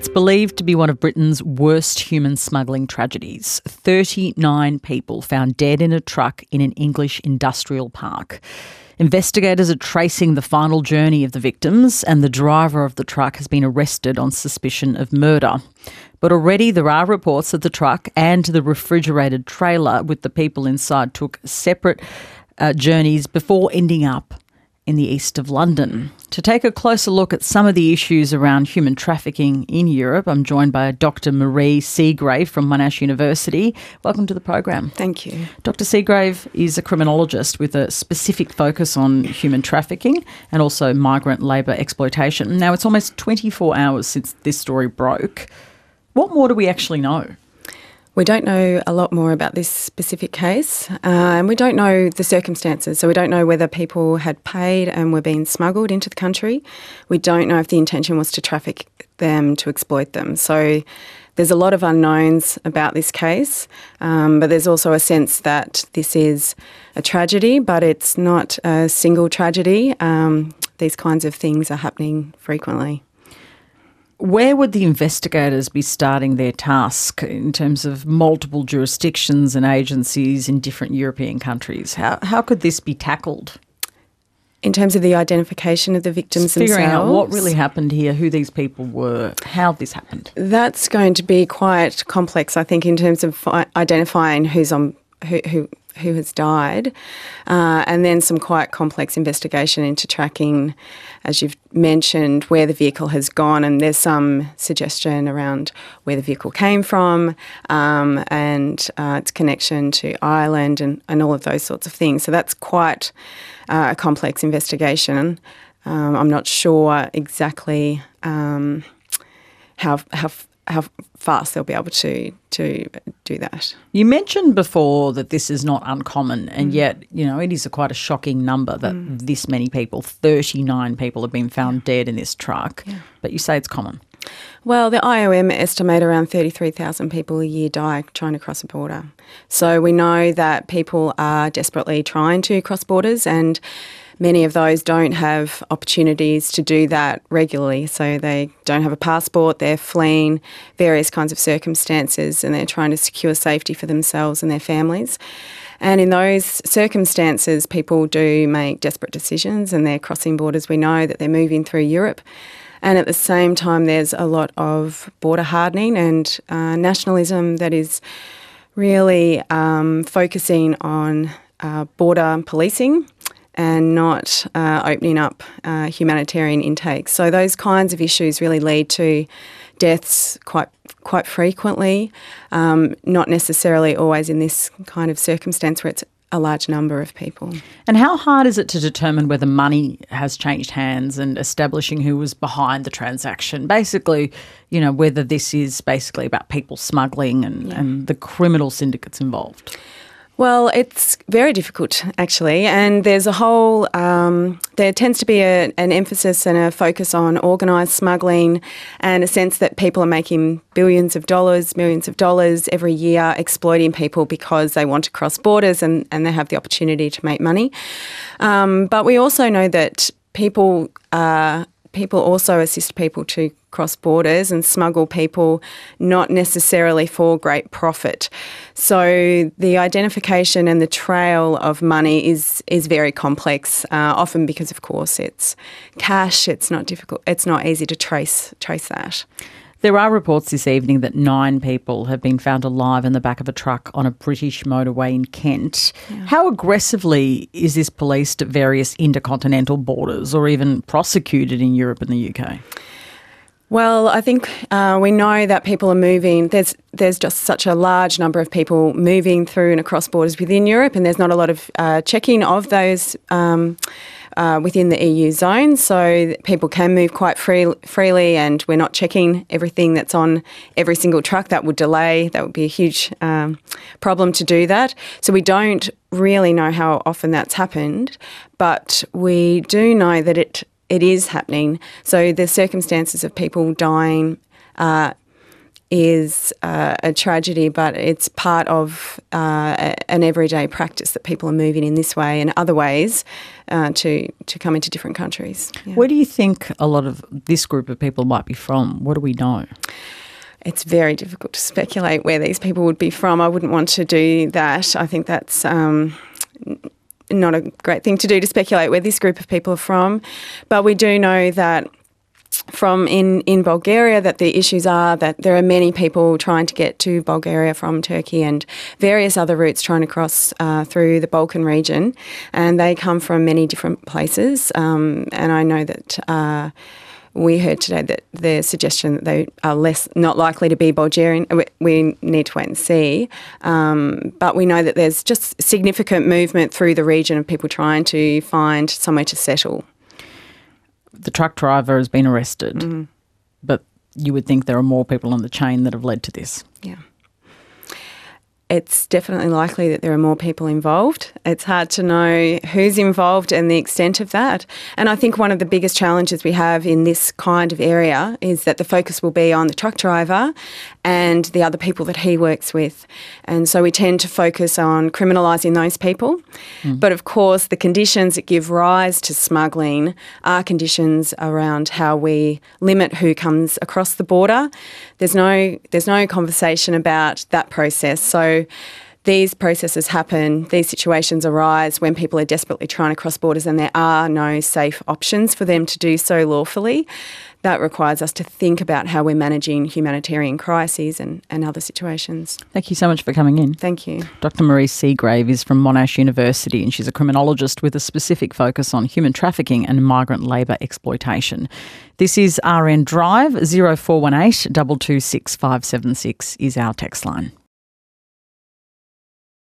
It's believed to be one of Britain's worst human smuggling tragedies. 39 people found dead in a truck in an English industrial park. Investigators are tracing the final journey of the victims, and the driver of the truck has been arrested on suspicion of murder. But already there are reports that the truck and the refrigerated trailer with the people inside took separate journeys before ending up in the east of London. To take a closer look at some of the issues around human trafficking in Europe, I'm joined by Dr. Marie Seagrave from Monash University. Welcome to the program. Thank you. Dr. Seagrave is a criminologist with a specific focus on human trafficking and also migrant labour exploitation. Now, it's almost 24 hours since this story broke. What more do we actually know? We don't know a lot more about this specific case, and we don't know the circumstances. So we don't know whether people had paid and were being smuggled into the country. We don't know if the intention was to traffic them, to exploit them. So there's a lot of unknowns about this case, but there's also a sense that this is a tragedy, but it's not a single tragedy. These kinds of things are happening frequently. Where would the investigators be starting their task in terms of multiple jurisdictions and agencies in different European countries? How could this be tackled? In terms of the identification of the victims themselves? Figuring out what really happened here, who these people were, how this happened. That's going to be quite complex, I think, in terms of identifying who has died, and then some quite complex investigation into tracking, as you've mentioned, where the vehicle has gone, and there's some suggestion around where the vehicle came from, and its connection to Ireland and all of those sorts of things. So that's quite a complex investigation. I'm not sure exactly how fast they'll be able to do that. You mentioned before that this is not uncommon, and yet, it is quite a shocking number that this many people, 39 people, have been found dead in this truck. Yeah. But you say it's common. Well, the IOM estimate around 33,000 people a year die trying to cross a border. So we know that people are desperately trying to cross borders, and many of those don't have opportunities to do that regularly. So they don't have a passport, they're fleeing various kinds of circumstances, and they're trying to secure safety for themselves and their families. And in those circumstances, people do make desperate decisions and they're crossing borders. We know that they're moving through Europe. And at the same time, there's a lot of border hardening and nationalism that is really focusing on border policing and not opening up humanitarian intakes. So those kinds of issues really lead to deaths quite frequently, not necessarily always in this kind of circumstance where it's a large number of people. And how hard is it to determine whether money has changed hands and establishing who was behind the transaction? Basically, whether this is basically about people smuggling and the criminal syndicates involved. Well, it's very difficult, actually, and there's a whole, there tends to be an emphasis and a focus on organised smuggling and a sense that people are making billions of dollars, millions of dollars every year exploiting people because they want to cross borders and they have the opportunity to make money. But we also know that people also assist people to cross borders and smuggle people, not necessarily for great profit. So the identification and the trail of money is very complex, often because, of course, it's cash. It's not difficult. It's not easy to trace that. There are reports this evening that 9 people have been found alive in the back of a truck on a British motorway in Kent. Yeah. How aggressively is this policed at various intercontinental borders or even prosecuted in Europe and the UK? Well, I think we know that people are moving. There's just such a large number of people moving through and across borders within Europe, and there's not a lot of checking of those within the EU zone, so people can move quite freely, and we're not checking everything that's on every single truck. That would be a huge problem to do that. So we don't really know how often that's happened, but we do know that it is happening. So the circumstances of people dying is a tragedy, but it's part of an everyday practice that people are moving in this way and other ways to come into different countries. Yeah. Where do you think a lot of this group of people might be from? What do we know? It's very difficult to speculate where these people would be from. I wouldn't want to do that. I think that's not a great thing to do, to speculate where this group of people are from. But we do know that from in Bulgaria that the issues are that there are many people trying to get to Bulgaria from Turkey and various other routes trying to cross through the Balkan region, and they come from many different places. And I know that we heard today that the suggestion that they are not likely to be Bulgarian. We need to wait and see. But we know that there's just significant movement through the region of people trying to find somewhere to settle. The truck driver has been arrested, but you would think there are more people on the chain that have led to this. Yeah. It's definitely likely that there are more people involved. It's hard to know who's involved and the extent of that. And I think one of the biggest challenges we have in this kind of area is that the focus will be on the truck driver and the other people that he works with. And so we tend to focus on criminalising those people. But of course, the conditions that give rise to smuggling are conditions around how we limit who comes across the border. There's no conversation about that process. So these processes happen, these situations arise when people are desperately trying to cross borders and there are no safe options for them to do so lawfully. That requires us to think about how we're managing humanitarian crises and other situations. Thank you so much for coming in. Thank you. Dr. Marise Seagrave is from Monash University and she's a criminologist with a specific focus on human trafficking and migrant labour exploitation. This is RN Drive. 0418 226 576 is our text line.